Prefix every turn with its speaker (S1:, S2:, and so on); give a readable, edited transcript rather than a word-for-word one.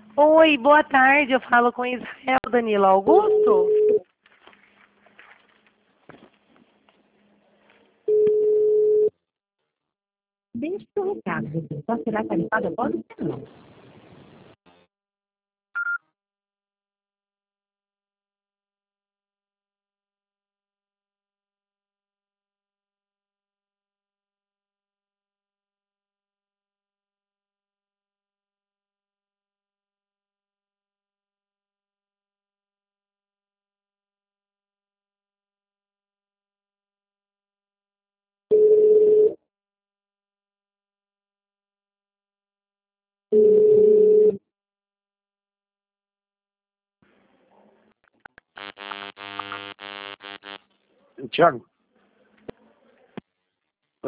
S1: Oi, boa tarde. Eu falo com Israel Danilo Augusto.
S2: Deixe seu recado, você só será tarifado após o sinal.
S3: Tiago,